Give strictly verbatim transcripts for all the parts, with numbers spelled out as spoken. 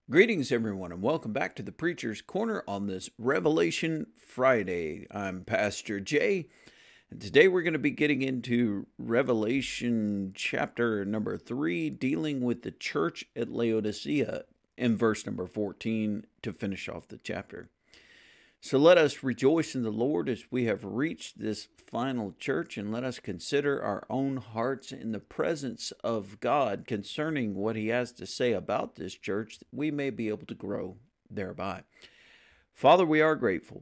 Greetings, everyone, and welcome back to the Preacher's Corner on this Revelation Friday. I'm Pastor Jay, and today we're going to be getting into Revelation chapter number three, dealing with the church at Laodicea in verse number fourteen to finish off the chapter. So let us rejoice in the Lord as we have reached this final church, and let us consider our own hearts in the presence of God concerning what He has to say about this church, that we may be able to grow thereby. Father, we are grateful.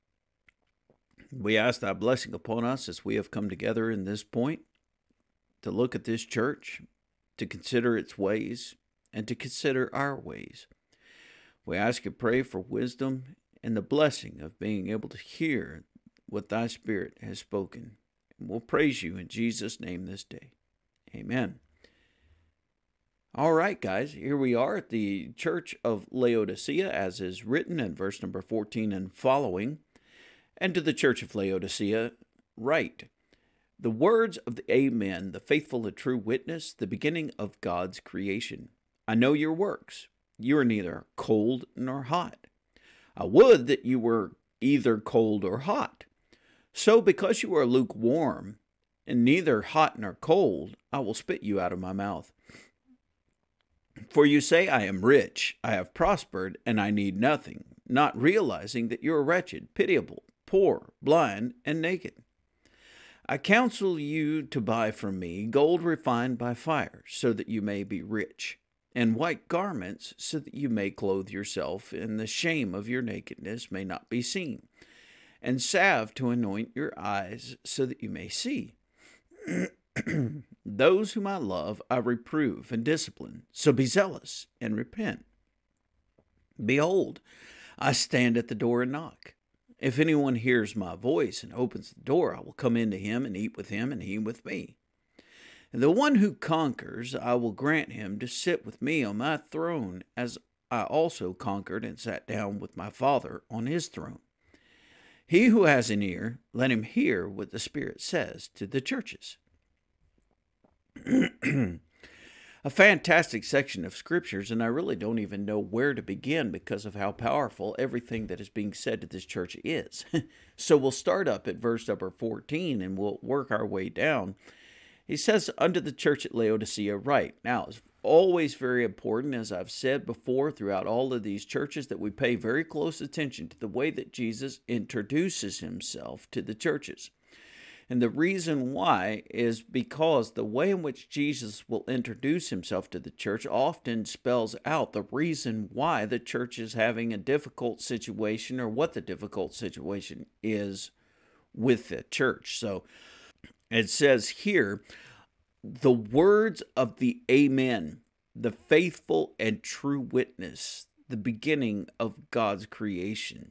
We ask Thy blessing upon us as we have come together in this point to look at this church, to consider its ways, and to consider our ways. We ask and pray for wisdom and the blessing of being able to hear what Thy Spirit has spoken. And we'll praise You in Jesus' name this day. Amen. All right, guys, here we are at the church of Laodicea, as is written in verse number fourteen and following. And to the church of Laodicea, write, the words of the Amen, the faithful and true witness, the beginning of God's creation. I know your works. You are neither cold nor hot. I would that you were either cold or hot. So because you are lukewarm, and neither hot nor cold, I will spit you out of my mouth. For you say, I am rich, I have prospered, and I need nothing, not realizing that you are wretched, pitiable, poor, blind, and naked. I counsel you to buy from me gold refined by fire, so that you may be rich, and white garments, so that you may clothe yourself, and the shame of your nakedness may not be seen, and salve to anoint your eyes, so that you may see. Those whom I love I reprove and discipline, so be zealous and repent. Behold, I stand at the door and knock. If anyone hears my voice and opens the door, I will come into him and eat with him, and he with me. The one who conquers, I will grant him to sit with me on my throne, as I also conquered and sat down with my Father on his throne. He who has an ear, let him hear what the Spirit says to the churches. A fantastic section of scriptures, and I really don't even know where to begin because of how powerful everything that is being said to this church is. So we'll start up at verse number fourteen, and we'll work our way down. He says, unto the church at Laodicea, write. Now, it's always very important, as I've said before throughout all of these churches, that we pay very close attention to the way that Jesus introduces himself to the churches. And the reason why is because the way in which Jesus will introduce himself to the church often spells out the reason why the church is having a difficult situation, or what the difficult situation is with the church. So, it says here, the words of the Amen, the faithful and true witness, the beginning of God's creation.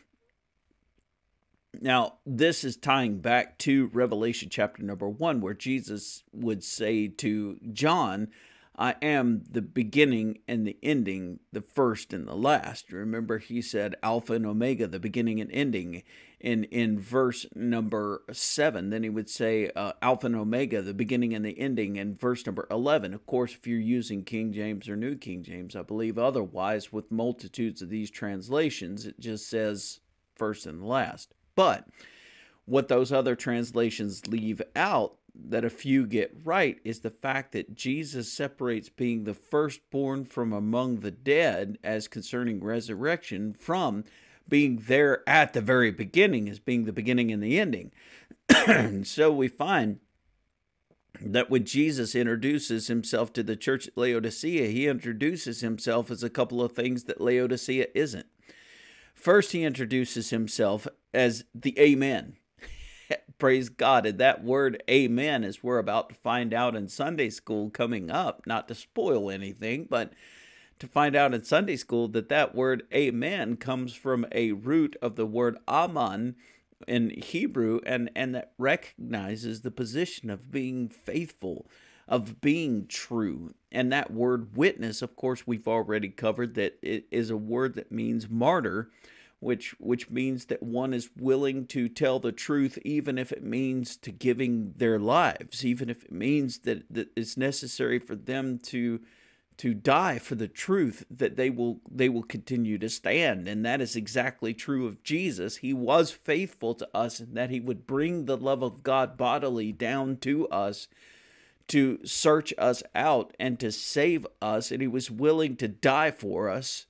Now, this is tying back to Revelation chapter number one, where Jesus would say to John, I am the beginning and the ending, the first and the last. Remember, he said Alpha and Omega, the beginning and ending, in, in verse number seven. Then he would say uh, Alpha and Omega, the beginning and the ending, in verse number eleven. Of course, if you're using King James or New King James, I believe otherwise, with multitudes of these translations, it just says first and last. But what those other translations leave out, that a few get right, is the fact that Jesus separates being the firstborn from among the dead as concerning resurrection from being there at the very beginning as being the beginning and the ending. And so we find that when Jesus introduces himself to the church at Laodicea, he introduces himself as a couple of things that Laodicea isn't. First, he introduces himself as the Amen. Praise God. And that word amen, as we're about to find out in Sunday school coming up, not to spoil anything, but to find out in Sunday school that that word amen comes from a root of the word aman in Hebrew, and, and that recognizes the position of being faithful, of being true. And that word witness, of course, we've already covered that it is a word that means martyr, which which means that one is willing to tell the truth, even if it means to giving their lives, even if it means that, that it's necessary for them to to die for the truth, that they will they will continue to stand. And that is exactly true of Jesus. He was faithful to us, and that he would bring the love of God bodily down to us to search us out and to save us, and he was willing to die for us.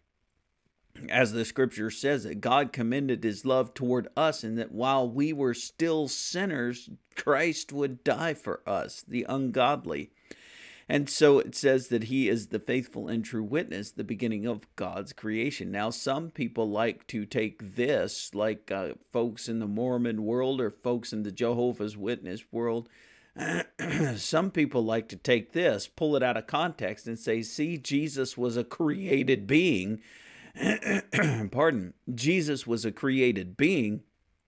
As the scripture says, that God commended his love toward us, and that while we were still sinners, Christ would die for us, the ungodly. And so it says that he is the faithful and true witness, the beginning of God's creation. Now, some people like to take this, like uh, folks in the Mormon world or folks in the Jehovah's Witness world, some people like to take this, pull it out of context, and say, see, Jesus was a created being. Pardon, Jesus was a created being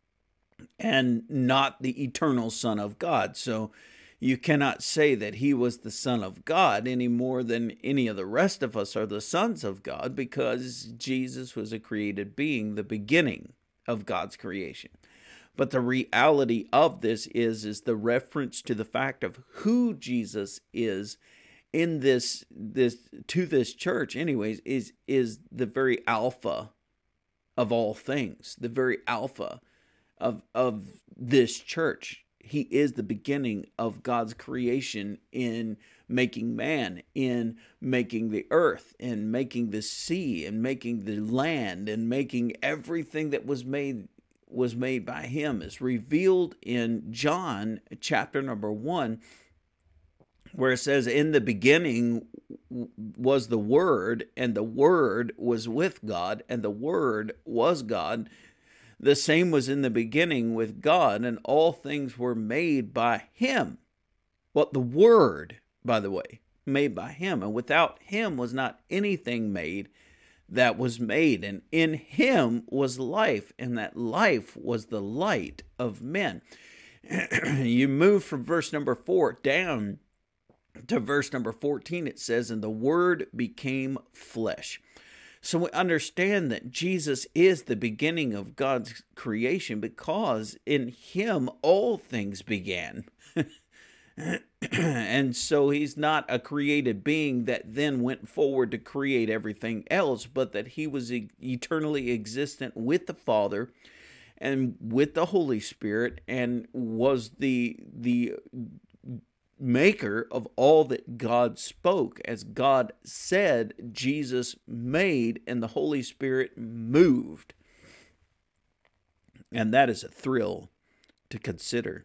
and not the eternal Son of God. So you cannot say that he was the Son of God any more than any of the rest of us are the sons of God, because Jesus was a created being, the beginning of God's creation. But the reality of this is, is the reference to the fact of who Jesus is in this, this to this church anyways, is, is the very alpha of all things, the very alpha of, of this church. He is the beginning of God's creation in making man, in making the earth, in making the sea, and making the land, and making everything that was made was made by him, is revealed in John chapter number one, where it says, in the beginning was the Word, and the Word was with God, and the Word was God. The same was in the beginning with God, and all things were made by him. Well, the Word, by the way, made by him, and without him was not anything made that was made. And in him was life, and that life was the light of men. You move from verse number four down to verse number fourteen, it says, and the Word became flesh. So we understand that Jesus is the beginning of God's creation, because in him all things began. And so he's not a created being that then went forward to create everything else, but that he was eternally existent with the Father and with the Holy Spirit, and was the the maker of all that God spoke. As God said, Jesus made, and the Holy Spirit moved. And that is a thrill to consider.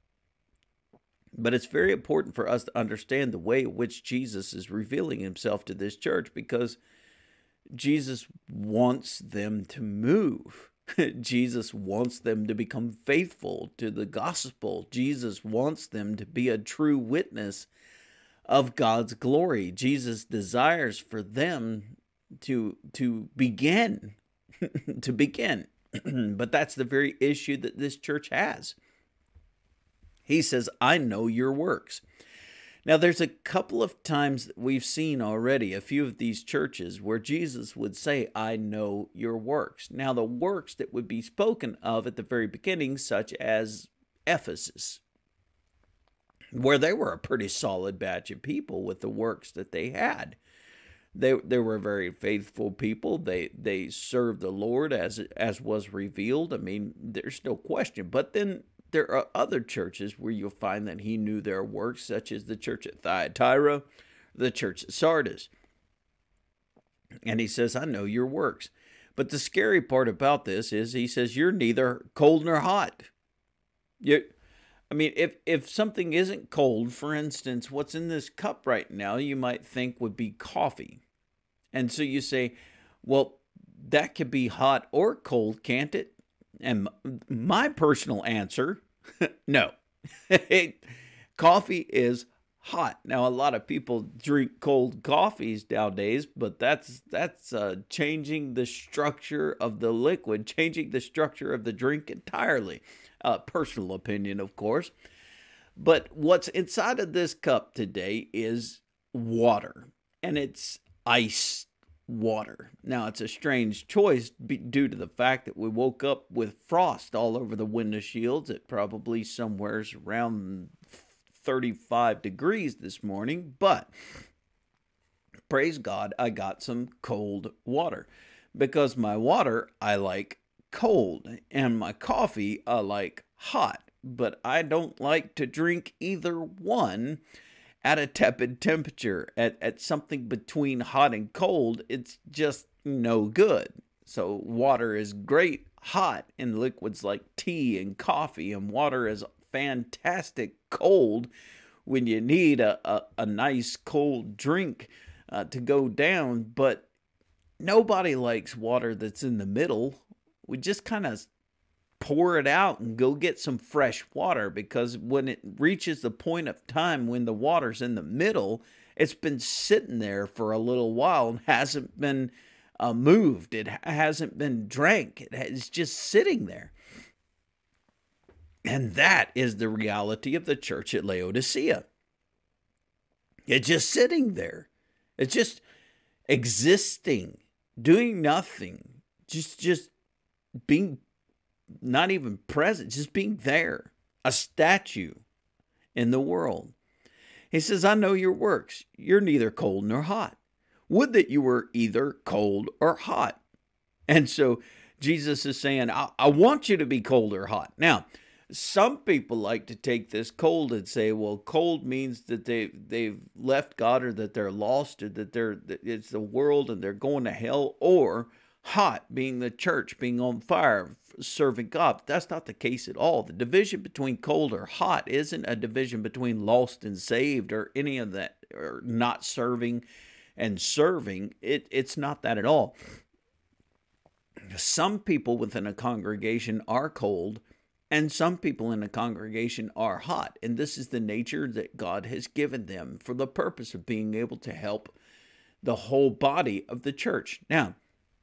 But it's very important for us to understand the way in which Jesus is revealing himself to this church, because Jesus wants them to move. Jesus wants them to become faithful to the gospel. Jesus wants them to be a true witness of God's glory. Jesus desires for them to, to begin, to begin. But that's the very issue that this church has. He says, I know your works. Now, there's a couple of times that we've seen already, a few of these churches, where Jesus would say, I know your works. Now, the works that would be spoken of at the very beginning, such as Ephesus, where they were a pretty solid batch of people with the works that they had. They they were very faithful people. They they served the Lord as as was revealed. I mean, there's no question. But then there are other churches where you'll find that he knew their works, such as the church at Thyatira, the church at Sardis. And he says, I know your works. But the scary part about this is he says, you're neither cold nor hot. You, I mean, if, if something isn't cold, for instance, what's in this cup right now, you might think would be coffee. And so you say, well, that could be hot or cold, can't it? And my personal answer, no. Coffee is hot. Now, a lot of people drink cold coffees nowadays, but that's that's uh, changing the structure of the liquid, changing the structure of the drink entirely. Uh, personal opinion, of course. But what's inside of this cup today is water, and it's iced water. Now, it's a strange choice due to the fact that we woke up with frost all over the window shields at probably somewhere around thirty-five degrees this morning. But Praise God, I got some cold water because my water I like cold and my coffee I like hot, but I don't like to drink either one at a tepid temperature. At, at something between hot and cold, it's just no good. So water is great hot in liquids like tea and coffee, and water is fantastic cold when you need a, a, a nice cold drink uh, to go down. But nobody likes water that's in the middle. We just kind of pour it out and go get some fresh water, because when it reaches the point of time when the water's in the middle, it's been sitting there for a little while and hasn't been uh, moved. It hasn't been drank. It's just sitting there. And that is the reality of the church at Laodicea. It's just sitting there. It's just existing, doing nothing, just just being not even present, just being there, a statue in the world. He says, I know your works. You're neither cold nor hot. Would that you were either cold or hot. And so Jesus is saying, I, I want you to be cold or hot. Now, some people like to take this cold and say, well, cold means that they, they've left God, or that they're lost, or that they're that it's the world and they're going to hell, or hot being the church, being on fire, serving God. But that's not the case at all. The division between cold or hot isn't a division between lost and saved, or any of that, or not serving and serving. It, it's not that at all. Some people within a congregation are cold, and some people in a congregation are hot. And this is the nature that God has given them for the purpose of being able to help the whole body of the church. Now,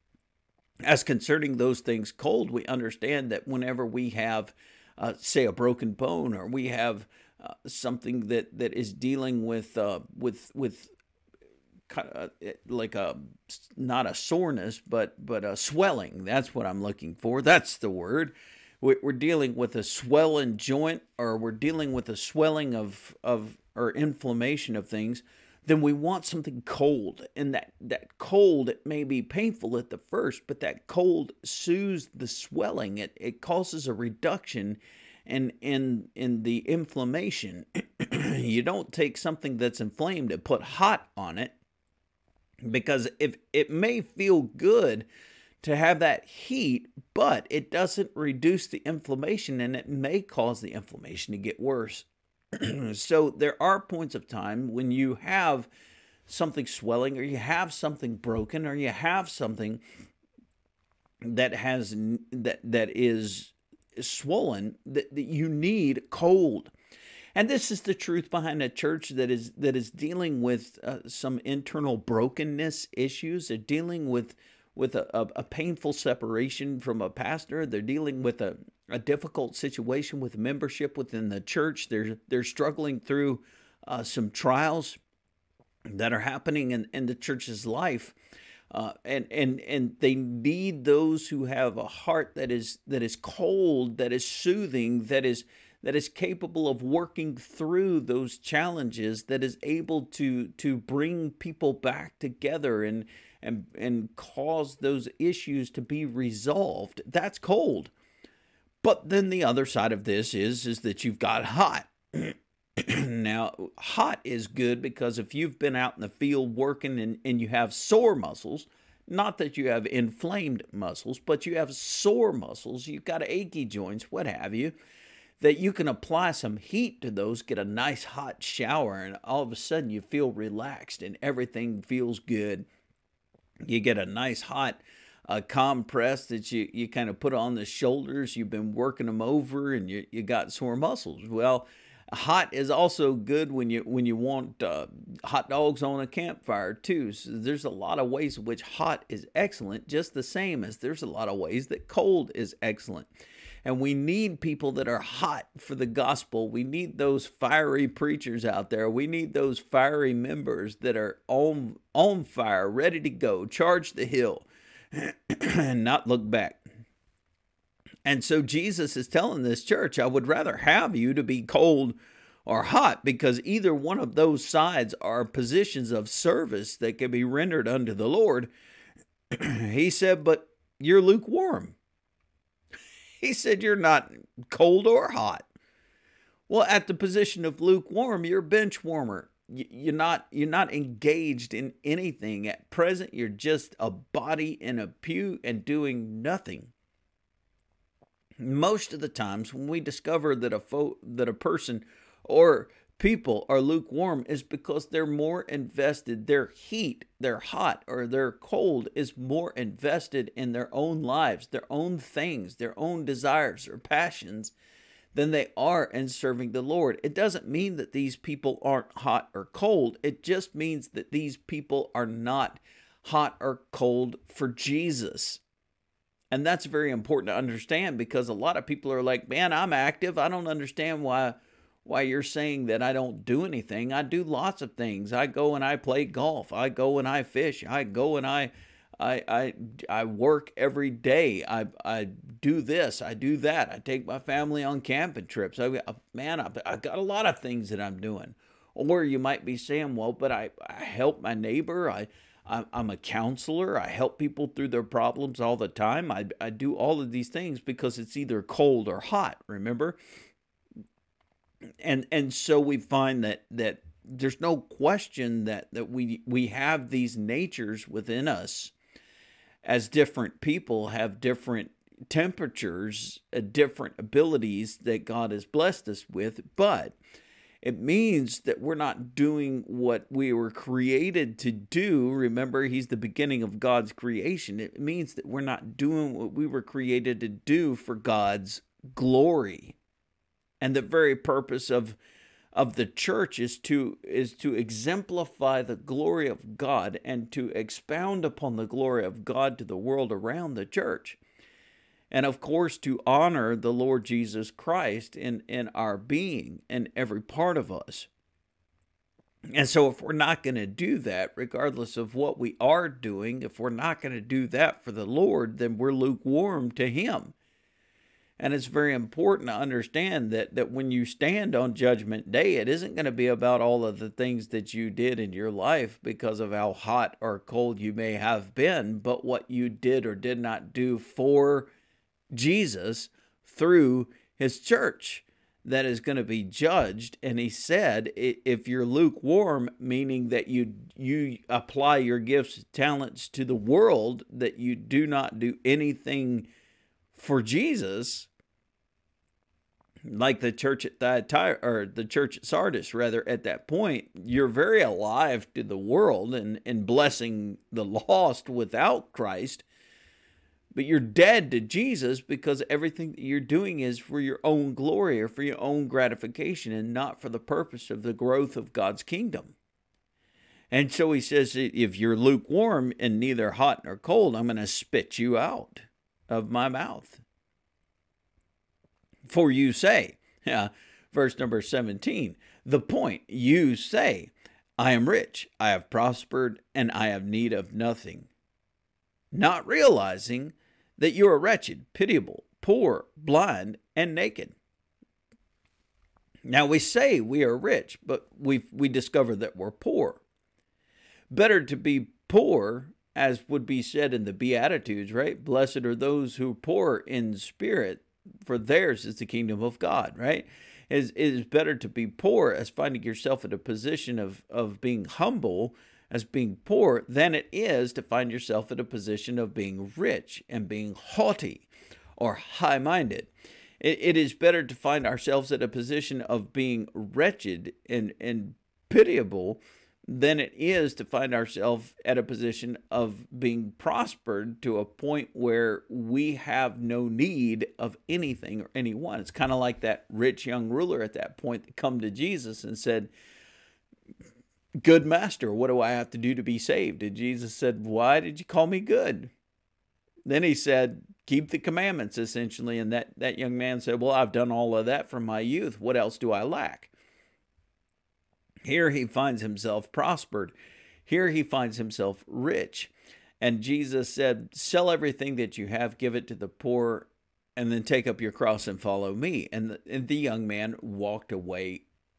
as concerning those things cold, we understand that whenever we have, uh, say, a broken bone, or we have uh, something that, that is dealing with uh, with with kind of like a not a soreness, but but a swelling. That's what I'm looking for. That's the word. We're dealing with a swelling joint, or we're dealing with a swelling of of or inflammation of things. Then we want something cold. And that, that cold, it may be painful at the first, but that cold soothes the swelling. It it causes a reduction in, in, in the inflammation. You don't take something that's inflamed and put hot on it, because if it may feel good to have that heat, but it doesn't reduce the inflammation, and it may cause the inflammation to get worse. So there are points of time when you have something swelling, or you have something broken, or you have something that has that that is swollen, that, that you need cold. And this is the truth behind a church that is that is dealing with uh, some internal brokenness issues. They're dealing with with a, a, a painful separation from a pastor. They're dealing with a, a difficult situation with membership within the church. They're they're struggling through uh, some trials that are happening in, in the church's life. Uh, and and and they need those who have a heart that is that is cold, that is soothing, that is that is capable of working through those challenges, that is able to to bring people back together and and and cause those issues to be resolved. That's cold. But then the other side of this is is that you've got hot. Now, hot is good because if you've been out in the field working and, and you have sore muscles, not that you have inflamed muscles, but you have sore muscles, you've got achy joints, what have you, that you can apply some heat to those, get a nice hot shower, and all of a sudden you feel relaxed and everything feels good. You get a nice hot uh, compress that you, you kind of put on the shoulders. You've been working them over and you, you got sore muscles. Well, hot is also good when you when you want uh, hot dogs on a campfire too. So there's a lot of ways in which hot is excellent, just the same as there's a lot of ways that cold is excellent. And we need people that are hot for the gospel. We need those fiery preachers out there. We need those fiery members that are on, on fire, ready to go, charge the hill, and not look back. And so Jesus is telling this church, I would rather have you to be cold or hot, because either one of those sides are positions of service that can be rendered unto the Lord. He said, but you're lukewarm. He said, you're not cold or hot. Well, at the position of lukewarm, you're bench warmer. You're not, you're not engaged in anything. At present, you're just a body in a pew and doing nothing. Most of the times when we discover that a fo- that a person or people are lukewarm is because they're more invested, their heat, their hot or their cold is more invested in their own lives, their own things, their own desires or passions than they are in serving the Lord. It doesn't mean that these people aren't hot or cold. It just means that these people are not hot or cold for Jesus. And that's very important to understand, because a lot of people are like, man, I'm active. I don't understand why why you're saying that I don't do anything. I do lots of things. I go and I play golf. I go and I fish. I go and I I I, I work every day. I I do this. I do that. I take my family on camping trips. I, man, I, I got a lot of things that I'm doing. Or you might be saying, well, but I, I help my neighbor. I I'm a counselor. I help people through their problems all the time. I, I do all of these things because it's either cold or hot, remember? And and so we find that that there's no question that, that we we have these natures within us, as different people have different temperatures, uh, different abilities that God has blessed us with, but it means that we're not doing what we were created to do. Remember, he's the beginning of God's creation. It means that we're not doing what we were created to do for God's glory. And the very purpose of, of the church is to, is to exemplify the glory of God and to expound upon the glory of God to the world around the church. And of course, to honor the Lord Jesus Christ in, in our being and every part of us. And so if we're not going to do that, regardless of what we are doing, if we're not going to do that for the Lord, then we're lukewarm to him. And it's very important to understand that, that when you stand on Judgment Day, it isn't going to be about all of the things that you did in your life because of how hot or cold you may have been, but what you did or did not do for Jesus through his church that is going to be judged. And he said, if you're lukewarm, meaning that you you apply your gifts, talents to the world, that you do not do anything for Jesus, like the church at Thyatira, or the church at Sardis, rather, at that point, you're very alive to the world and, and blessing the lost without Christ. But you're dead to Jesus because everything that you're doing is for your own glory or for your own gratification and not for the purpose of the growth of God's kingdom. And so he says, if you're lukewarm and neither hot nor cold, I'm going to spit you out of my mouth. For you say, yeah, verse number seventeen, the point, you say, I am rich, I have prospered, and I have need of nothing, not realizing that you are wretched, pitiable, poor, blind, and naked. Now we say we are rich, but we we discover that we're poor. Better to be poor, as would be said in the Beatitudes, right? Blessed are those who are poor in spirit, for theirs is the kingdom of God, right? It is, it is better to be poor, as finding yourself in a position of, of being humble, as being poor, than it is to find yourself in a position of being rich and being haughty or high-minded. It, it is better to find ourselves in a position of being wretched and, and pitiable than it is to find ourselves at a position of being prospered to a point where we have no need of anything or anyone. It's kind of like that rich young ruler at that point that come to Jesus and said, good master, what do I have to do to be saved? And Jesus said, why did you call me good? Then he said, keep the commandments, essentially. And that, that young man said, well, I've done all of that from my youth. What else do I lack? Here he finds himself prospered. Here he finds himself rich. And Jesus said, sell everything that you have, give it to the poor, and then take up your cross and follow me. And the, and the young man walked away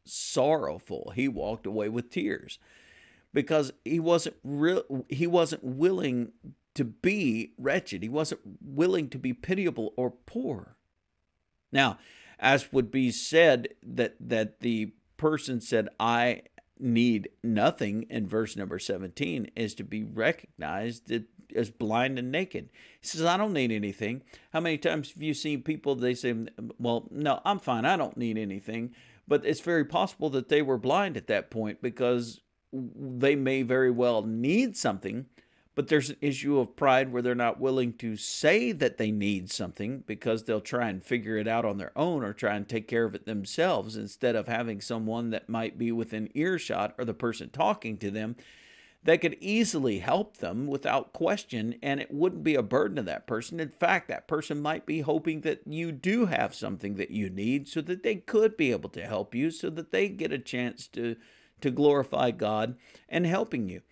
sorrowful. He walked away with tears because he wasn't real. He wasn't willing to be wretched. He wasn't willing to be pitiable or poor. Now, as would be said, that that the person said, "I need nothing," in verse number seventeen, is to be recognized as blind and naked. He says, "I don't need anything." How many times have you seen people, they say, "Well, no, I'm fine. I don't need anything." But it's very possible that they were blind at that point, because they may very well need something, but there's an issue of pride where they're not willing to say that they need something, because they'll try and figure it out on their own or try and take care of it themselves, instead of having someone that might be within earshot, or the person talking to them, that could easily help them without question, and it wouldn't be a burden to that person. In fact, that person might be hoping that you do have something that you need, so that they could be able to help you, so that they get a chance to, to glorify God and helping you.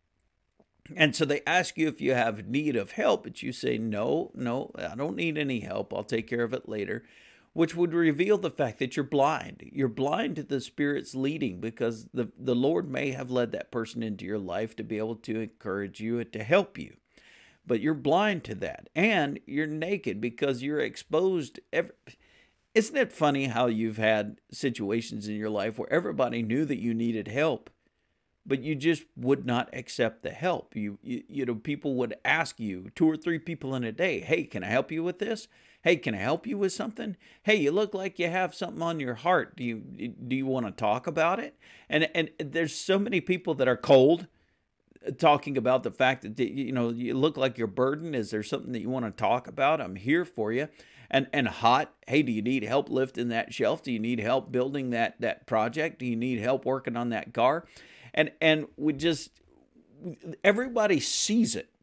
And so they ask you if you have need of help, but you say, no, no, I don't need any help. I'll take care of it later, which would reveal the fact that you're blind. You're blind to the Spirit's leading, because the, the Lord may have led that person into your life to be able to encourage you and to help you. But you're blind to that, and you're naked because you're exposed. Every, isn't it funny how you've had situations in your life where everybody knew that you needed help, but you just would not accept the help? You, you, you know, people would ask you, two or three people in a day, "Hey, can I help you with this? Hey, can I help you with something? Hey, you look like you have something on your heart. Do you, do you want to talk about it?" And, and there's so many people that are cold, talking about the fact that, you know, you look like you're burdened. Is there something that you want to talk about? I'm here for you. And and hot, "Hey, do you need help lifting that shelf? Do you need help building that that project? Do you need help working on that car?" And and we just, everybody sees it.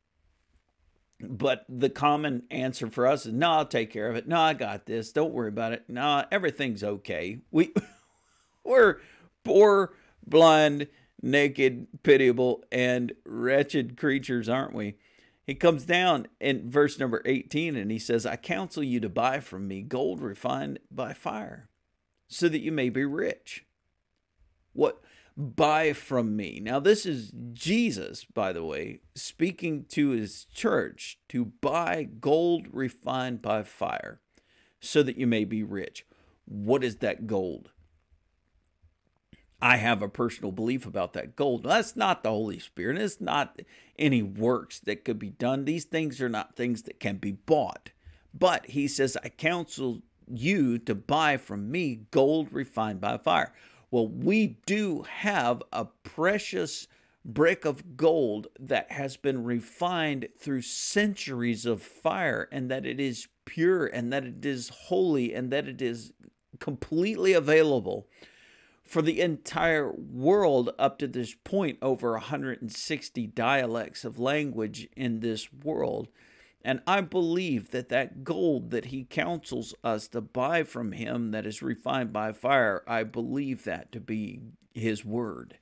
But the common answer for us is, "No, I'll take care of it. No, I got this. Don't worry about it. No, everything's okay." We, we're poor, blind, naked, pitiable, and wretched creatures, aren't we? He comes down in verse number eighteen, and he says, "I counsel you to buy from me gold refined by fire, so that you may be rich." What? Buy from me. Now, this is Jesus, by the way, speaking to his church to buy gold refined by fire, so that you may be rich. What is that gold? I have a personal belief about that gold. That's not the Holy Spirit. It's not any works that could be done. These things are not things that can be bought. But he says, "I counsel you to buy from me gold refined by fire." Well, we do have a precious brick of gold that has been refined through centuries of fire, and that it is pure, and that it is holy, and that it is completely available for the entire world. Up to this point, over one hundred sixty dialects of language in this world. And I believe that that gold that he counsels us to buy from him, that is refined by fire, I believe that to be his word.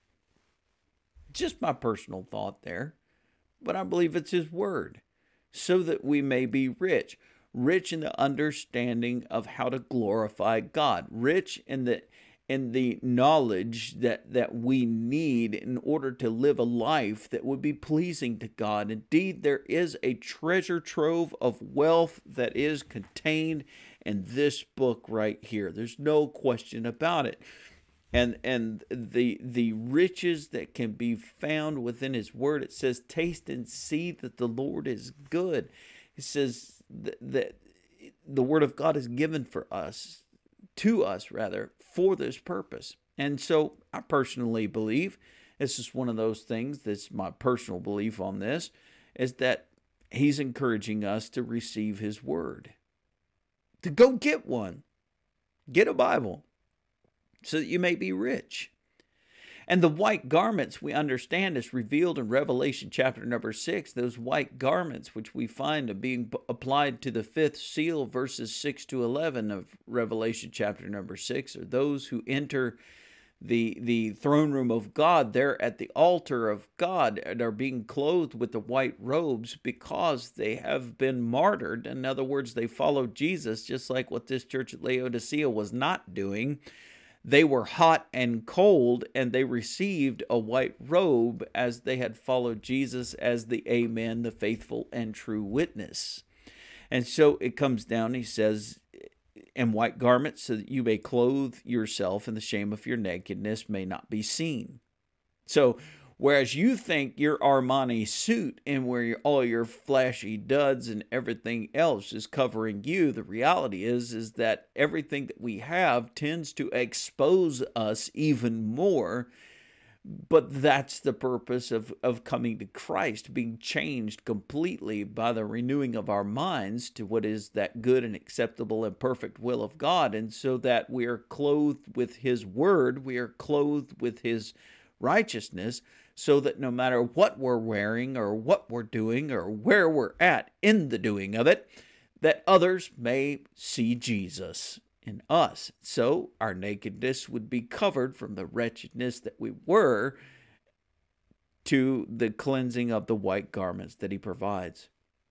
Just my personal thought there, but I believe it's his word, so that we may be rich. Rich in the understanding of how to glorify God. Rich in the in the knowledge that, that we need in order to live a life that would be pleasing to God. Indeed, there is a treasure trove of wealth that is contained in this book right here. There's no question about it. And and the the riches that can be found within his word, it says, "Taste and see that the Lord is good." It says that, that the word of God is given for us, to us rather, for this purpose. And so I personally believe, this is one of those things that's my personal belief on this, is that he's encouraging us to receive his word, to go get one, get a Bible, so that you may be rich. And the white garments, we understand, is revealed in Revelation chapter number six. Those white garments, which we find are being applied to the fifth seal, verses six to eleven of Revelation chapter number six, are those who enter the, the throne room of God. They're at the altar of God and are being clothed with the white robes because they have been martyred. In other words, they followed Jesus, just like what this church at Laodicea was not doing. They were hot and cold, and they received a white robe as they had followed Jesus as the Amen, the faithful and true witness. And so it comes down, he says, and white garments, so that you may clothe yourself, and the shame of your nakedness may not be seen. So, whereas you think your Armani suit and where your, all your flashy duds and everything else is covering you, the reality is, is that everything that we have tends to expose us even more. But that's the purpose of, of coming to Christ, being changed completely by the renewing of our minds to what is that good and acceptable and perfect will of God. And so that we are clothed with His word, we are clothed with His righteousness, so that no matter what we're wearing or what we're doing or where we're at in the doing of it, that others may see Jesus in us. So our nakedness would be covered from the wretchedness that we were to the cleansing of the white garments that He provides.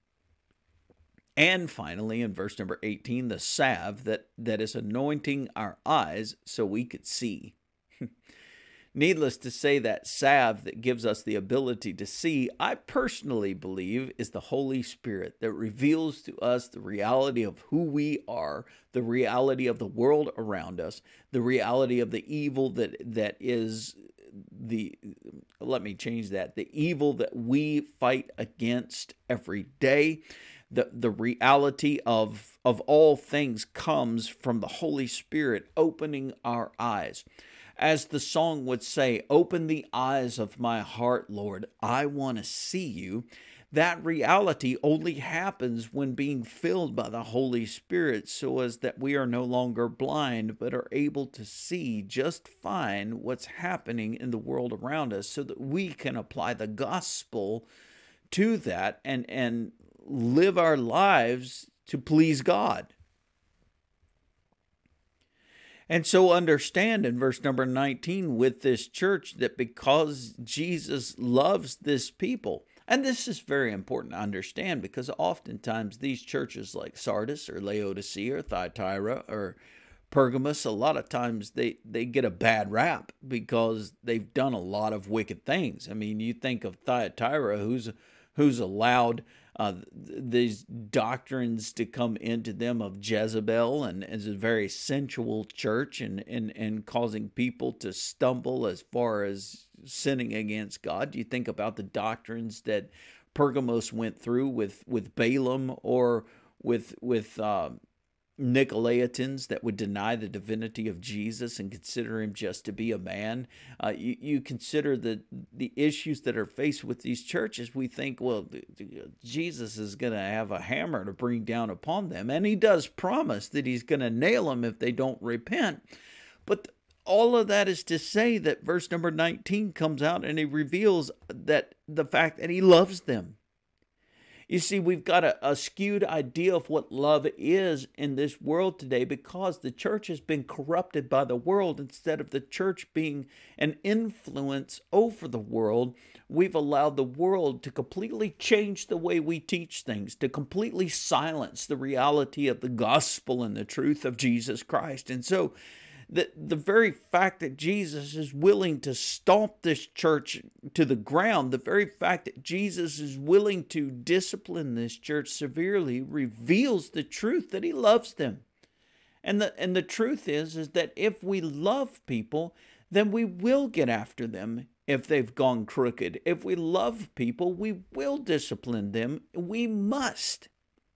And finally, in verse number eighteen, the salve that, that is anointing our eyes so we could see. Needless to say, that salve that gives us the ability to see, I personally believe, is the Holy Spirit that reveals to us the reality of who we are, the reality of the world around us, the reality of the evil that that is the, let me change that, the evil that we fight against every day. The, the reality of, of all things comes from the Holy Spirit opening our eyes. As the song would say, open the eyes of my heart, Lord, I want to see you. That reality only happens when being filled by the Holy Spirit, so as that we are no longer blind, but are able to see just fine what's happening in the world around us, so that we can apply the gospel to that and, and live our lives to please God. And so understand in verse number nineteen with this church that because Jesus loves this people, and this is very important to understand because oftentimes these churches like Sardis or Laodicea or Thyatira or Pergamos, a lot of times they, they get a bad rap because they've done a lot of wicked things. I mean, you think of Thyatira, who's who's allowed Uh, these doctrines to come into them of Jezebel, and as a very sensual church, and, and, and causing people to stumble as far as sinning against God. You think about the doctrines that Pergamos went through with, with Balaam, or with with uh, Nicolaitans that would deny the divinity of Jesus and consider him just to be a man. Uh, you, you consider the, the issues that are faced with these churches. We think, well, Jesus is going to have a hammer to bring down upon them. And he does promise that he's going to nail them if they don't repent. But all of that is to say that verse number nineteen comes out and he reveals that the fact that he loves them. You see, we've got a, a skewed idea of what love is in this world today because the church has been corrupted by the world. Instead of the church being an influence over the world, we've allowed the world to completely change the way we teach things, to completely silence the reality of the gospel and the truth of Jesus Christ. And so The, the very fact that Jesus is willing to stomp this church to the ground, the very fact that Jesus is willing to discipline this church severely reveals the truth that he loves them. And the, and the truth is, is that if we love people, then we will get after them if they've gone crooked. If we love people, we will discipline them. We must.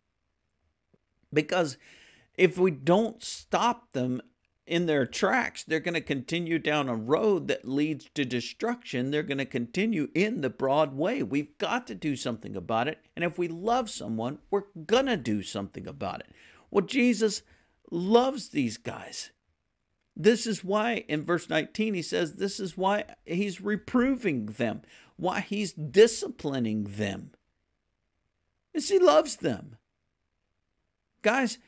Because if we don't stop them in their tracks, they're going to continue down a road that leads to destruction. They're going to continue in the broad way. We've got to do something about it. And if we love someone, we're going to do something about it. Well, Jesus loves these guys. This is why in verse nineteen, he says, this is why he's reproving them, why he's disciplining them. Is he loves them. Guys,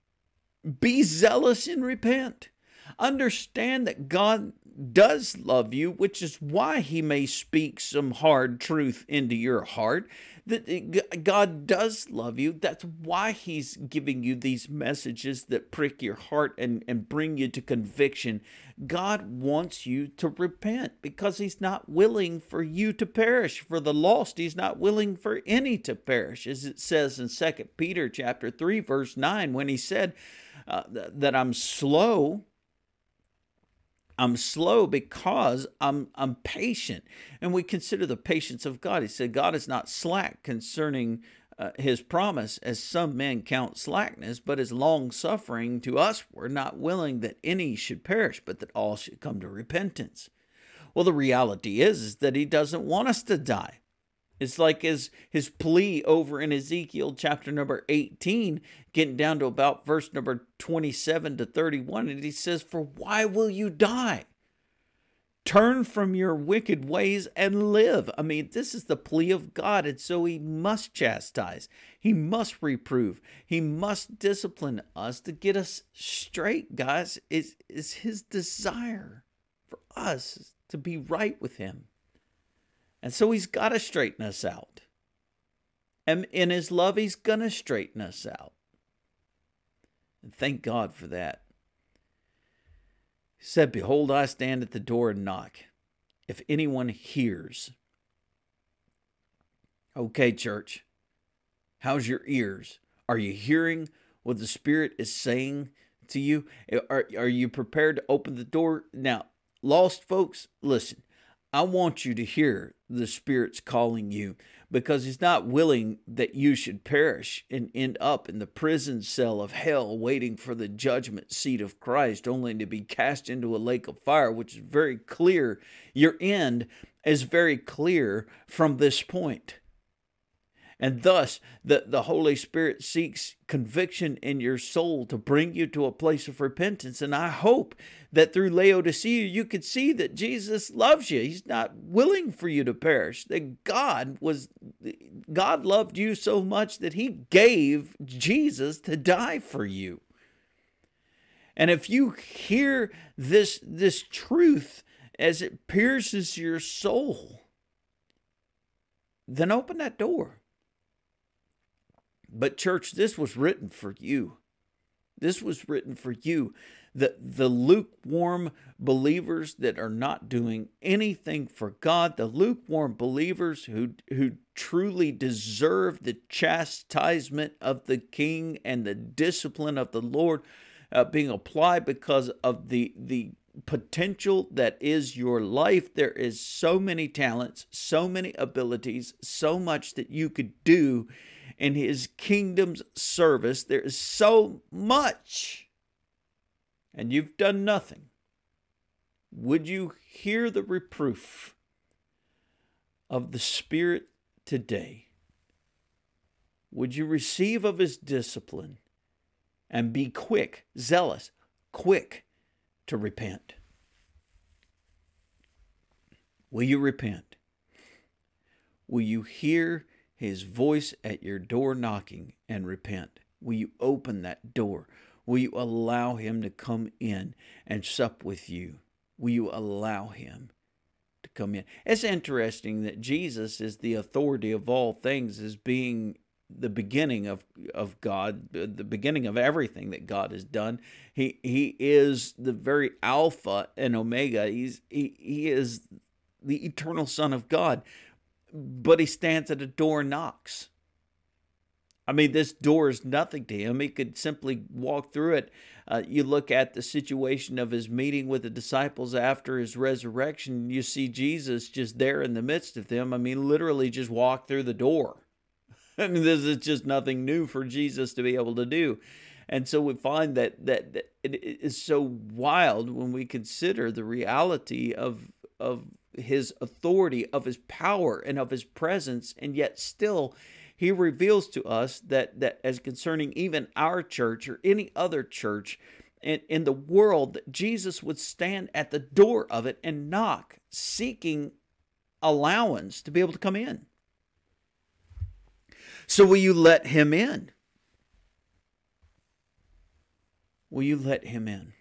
be zealous and repent. Understand that God does love you, which is why he may speak some hard truth into your heart. that God does love you. That's why he's giving you these messages that prick your heart and, and bring you to conviction. God wants you to repent because he's not willing for you to perish. For the lost, he's not willing for any to perish. As it says in Second Peter chapter three, verse nine, when he said uh, th- that I'm slow I'm slow because I'm I'm patient. And we consider the patience of God. He said God is not slack concerning uh, his promise, as some men count slackness, but is long-suffering to us. We're not willing that any should perish, but that all should come to repentance. Well, the reality is, is that he doesn't want us to die. It's like his, his plea over in Ezekiel chapter number eighteen, getting down to about verse number twenty-seven to thirty-one. And he says, for why will you die? Turn from your wicked ways and live. I mean, this is the plea of God. And so he must chastise. He must reprove. He must discipline us to get us straight, guys. It's, it's his desire for us to be right with him. And so he's got to straighten us out. And in his love, he's going to straighten us out. And thank God for that. He said, behold, I stand at the door and knock. If anyone hears. Okay, church. How's your ears? Are you hearing what the Spirit is saying to you? Are, are you prepared to open the door? Now, lost folks, listen. I want you to hear the Spirit's calling you, because he's not willing that you should perish and end up in the prison cell of hell waiting for the judgment seat of Christ, only to be cast into a lake of fire, which is very clear. Your end is very clear from this point. And thus, the, the Holy Spirit seeks conviction in your soul to bring you to a place of repentance. And I hope that through Laodicea, you could see that Jesus loves you. He's not willing for you to perish. That God was, God loved you so much that he gave Jesus to die for you. And if you hear this, this truth as it pierces your soul, then open that door. But church, this was written for you. This was written for you. The, the lukewarm believers that are not doing anything for God, the lukewarm believers who, who truly deserve the chastisement of the King and the discipline of the Lord uh, being applied because of the, the potential that is your life. There is so many talents, so many abilities, so much that you could do in his kingdom's service. There is so much, and you've done nothing. Would you hear the reproof of the Spirit today? Would you receive of his discipline and be quick, zealous, quick to repent? Will you repent? Will you hear his voice at your door knocking and repent? Will you open that door? Will you allow him to come in and sup with you? Will you allow him to come in? It's interesting that Jesus is the authority of all things, as being the beginning of, of God, the beginning of everything that God has done. He he is the very Alpha and Omega. He's he, he is the eternal Son of God. But he stands at a door and knocks. I mean, this door is nothing to him. He could simply walk through it. Uh, you look at the situation of his meeting with the disciples after his resurrection, you see Jesus just there in the midst of them. I mean, literally just walk through the door. I mean, this is just nothing new for Jesus to be able to do. And so we find that, that, that it is so wild when we consider the reality of, of his authority, of his power, and of his presence, and yet still he reveals to us that, that as concerning even our church or any other church in, in the world, that Jesus would stand at the door of it and knock, seeking allowance to be able to come in. So will you let him in? Will you let him in?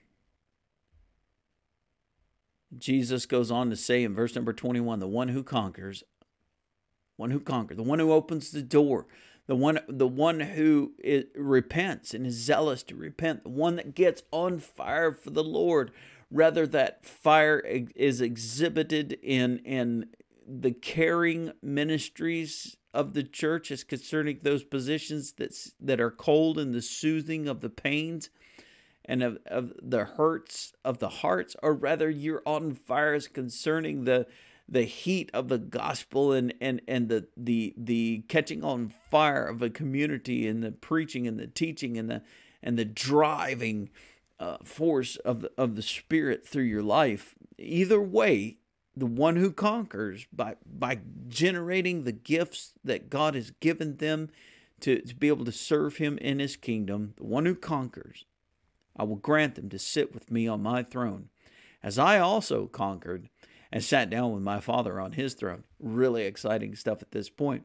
Jesus goes on to say in verse number twenty-one, the one who conquers, one who conquers, the one who opens the door, the one, the one who is, repents and is zealous to repent, the one that gets on fire for the Lord. Rather, that fire is exhibited in, in the caring ministries of the church as concerning those positions that, that are cold and the soothing of the pains and of, of the hurts of the hearts, or rather you're on fire as concerning the the heat of the gospel and and and the the the catching on fire of a community and the preaching and the teaching and the and the driving uh, force of the, of the Spirit through your life. Either way, the one who conquers by by generating the gifts that God has given them to, to be able to serve Him in His kingdom, the one who conquers, I will grant them to sit with me on my throne, as I also conquered and sat down with my Father on His throne. Really exciting stuff at this point.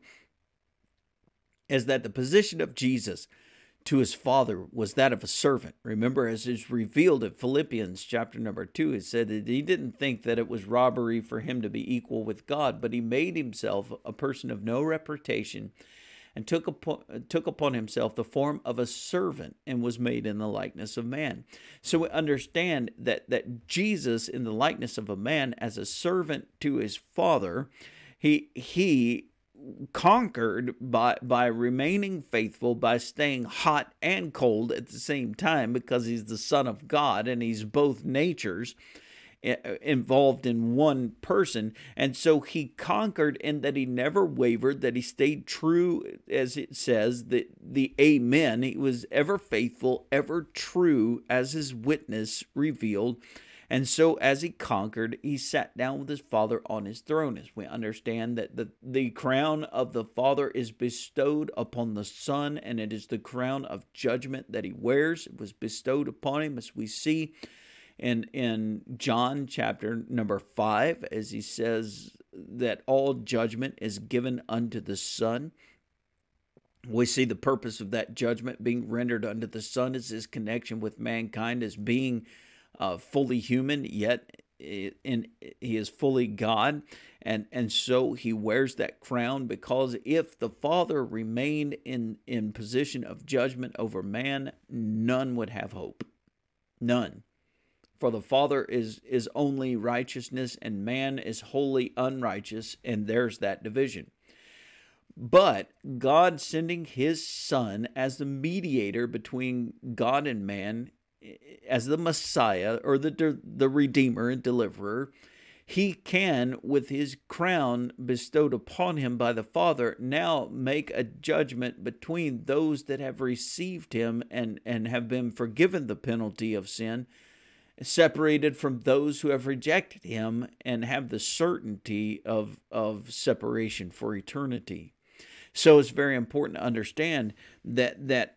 Is that the position of Jesus to His Father was that of a servant. Remember, as is revealed in Philippians chapter number two, it said that He didn't think that it was robbery for Him to be equal with God, but He made Himself a person of no reputation and took upon, took upon Himself the form of a servant and was made in the likeness of man. So we understand that, that Jesus, in the likeness of a man, as a servant to His Father, he he conquered by by remaining faithful, by staying hot and cold at the same time, because He's the Son of God and He's both natures involved in one person. And so He conquered in that He never wavered, that He stayed true, as it says, the, the Amen. He was ever faithful, ever true, as His witness revealed. And so as He conquered, He sat down with His Father on His throne. As we understand that the, the crown of the Father is bestowed upon the Son, and it is the crown of judgment that He wears. It was bestowed upon Him, as we see in, in John chapter number five, as He says that all judgment is given unto the Son. We see the purpose of that judgment being rendered unto the Son is His connection with mankind, as being Uh, fully human, yet in, He is fully God. And, and so He wears that crown, because if the Father remained in, in position of judgment over man, none would have hope. None. For the Father is, is only righteousness, and man is wholly unrighteous, and there's that division. But God sending His Son as the mediator between God and man, as the Messiah, or the the Redeemer and Deliverer, He can, with His crown bestowed upon Him by the Father, now make a judgment between those that have received Him and, and have been forgiven the penalty of sin, separated from those who have rejected Him and have the certainty of, of separation for eternity. So it's very important to understand that that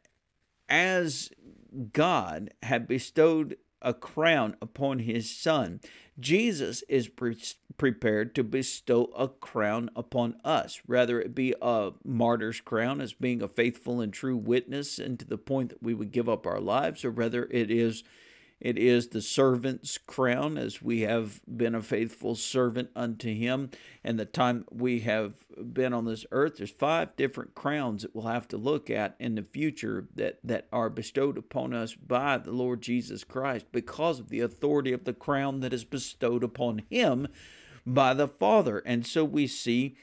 as God had bestowed a crown upon His Son, Jesus is pre- prepared to bestow a crown upon us, whether it be a martyr's crown as being a faithful and true witness, and to the point that we would give up our lives, or whether it is It is the servant's crown, as we have been a faithful servant unto Him. And the time we have been on this earth, there's five different crowns that we'll have to look at in the future that, that are bestowed upon us by the Lord Jesus Christ, because of the authority of the crown that is bestowed upon Him by the Father. And so we see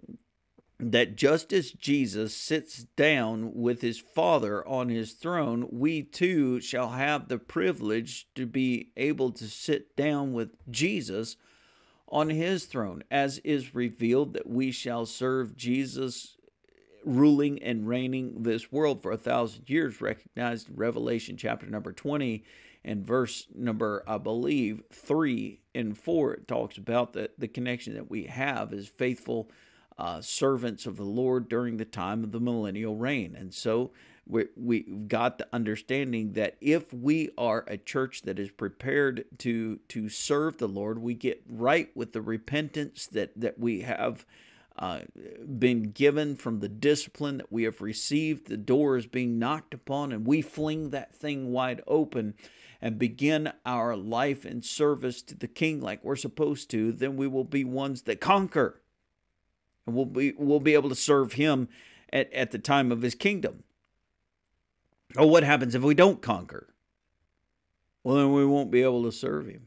that just as Jesus sits down with His Father on His throne, we too shall have the privilege to be able to sit down with Jesus on His throne, as is revealed that we shall serve Jesus ruling and reigning this world for a thousand years, recognized in Revelation chapter number twenty and verse number, I believe, three and four. It talks about the, the connection that we have as faithful Uh, servants of the Lord during the time of the millennial reign. And so we, we've got the understanding that if we are a church that is prepared to to serve the Lord, we get right with the repentance that, that we have uh, been given from the discipline that we have received. The door is being knocked upon, and we fling that thing wide open and begin our life in service to the King like we're supposed to. Then we will be ones that conquer. And we'll be, we'll be able to serve him at, at the time of his kingdom. Oh, what happens if we don't conquer? Well, then we won't be able to serve him.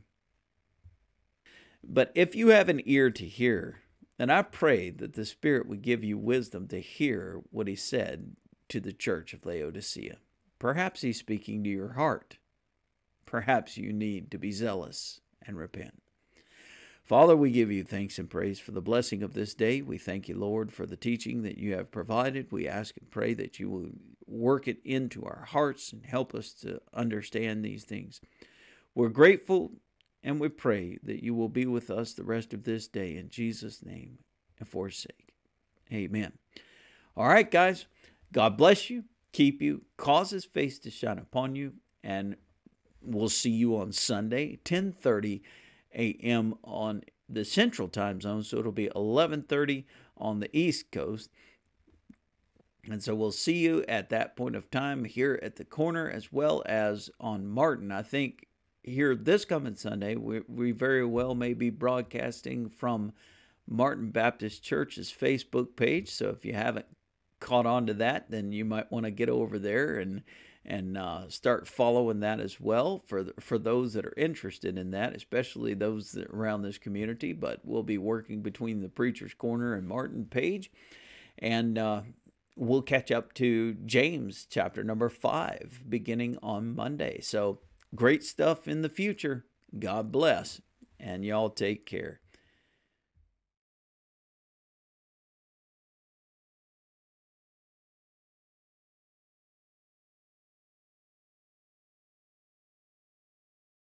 But if you have an ear to hear, then I pray that the Spirit would give you wisdom to hear what he said to the church of Laodicea. Perhaps he's speaking to your heart. Perhaps you need to be zealous and repent. Father, we give you thanks and praise for the blessing of this day. We thank you, Lord, for the teaching that you have provided. We ask and pray that you will work it into our hearts and help us to understand these things. We're grateful, and we pray that you will be with us the rest of this day in Jesus' name and for his sake. Amen. All right, guys. God bless you, keep you, cause his face to shine upon you, and we'll see you on Sunday, ten thirty a.m. on the Central Time Zone, so it'll be eleven thirty on the East Coast. And so we'll see you at that point of time here at the corner, as well as on Martin. I think here this coming Sunday, we, we very well may be broadcasting from Martin Baptist Church's Facebook page. So if you haven't caught on to that, then you might want to get over there and and uh, start following that as well for the, for those that are interested in that, especially those that are around this community. But we'll be working between the Preacher's Corner and Martin page, and uh, we'll catch up to James chapter number five beginning on Monday. So great stuff in the future. God bless, and y'all take care.